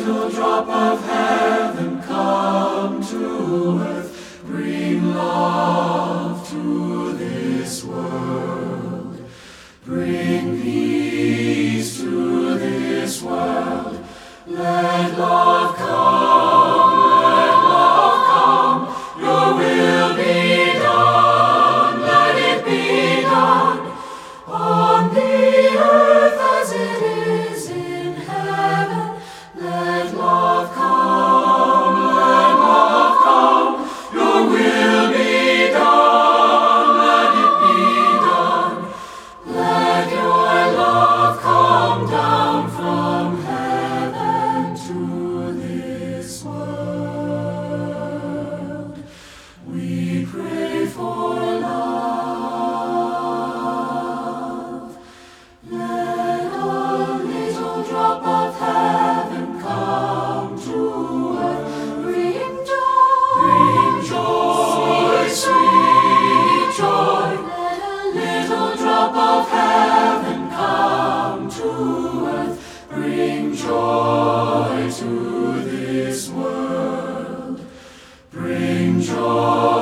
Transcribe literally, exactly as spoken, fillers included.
little drop of heaven, come to earth. Bring love to this world. Bring peace to this world. Let love come, let love come. Your will be done, let it be done. On the earth as it is in heaven. Let love come, let love come. Your will be done, let it be done. Let your love come down from heaven to this world. We pray for love. Let a little drop of heaven come to earth. Bring joy, bring joy, sweet joy. Let a little drop of heaven come to earth. Bring joy to this world. Bring joy.